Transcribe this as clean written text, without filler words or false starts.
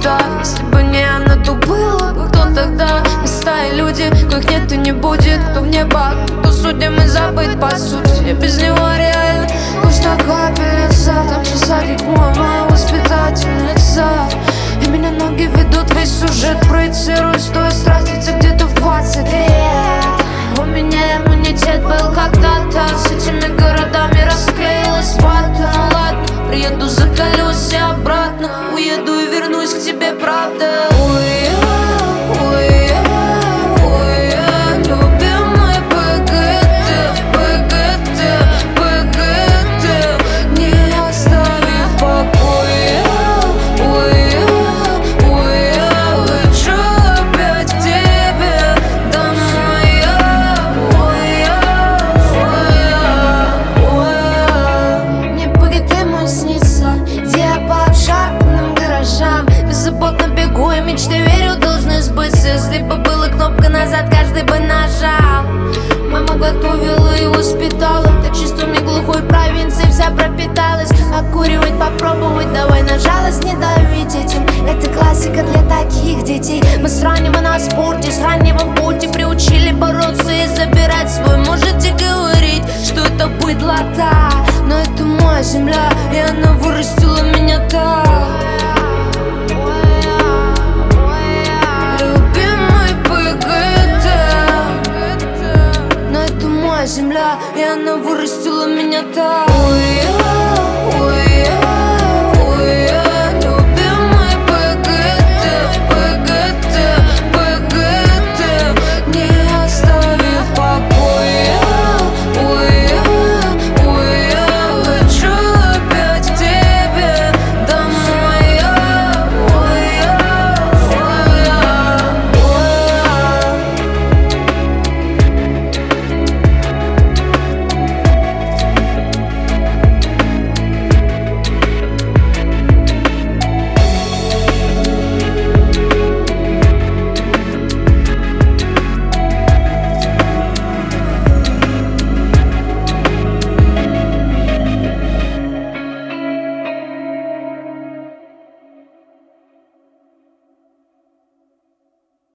никогда. Если бы не она, то было бы кто тогда? Места и люди, коих нет и не будет. Кто в небо, кто судим и забыть по сути. Я без него реально лишь на капельница. Там же садик мой, моя воспитательница. И меня ноги ведут, весь сюжет проецирую. Стоя страститься где-то в 20 лет. У меня иммунитет был когда-то. С этими городами расклеилась вата. Ну ладно, приеду, заколюсь и обратно. Уеду и вернусь к тебе, правда. Любимый ПГТ, ПГТ, ПГТ, не оставив в покое. Хочу опять к тебе домой. Мне ПГТ мой снится, где я по обшарпанным гаражам. Беззаботно бегу и мечты, верю, должны сбыться. Если бы была кнопка назад, каждый бы нажал. Мама готовила и воспитала. Так чувствами глухой провинции вся пропиталась. Окуривать попробовать, давай на жалость не давить этим. Это классика для таких детей. Мы с раннего на спорте, с раннего в пути приучили бороться и забирать свой. Можете говорить, что это быдлота, но это моя земля, и она вырастила меня так. Любимый ПГТ, но это моя земля, и она вырастила меня так.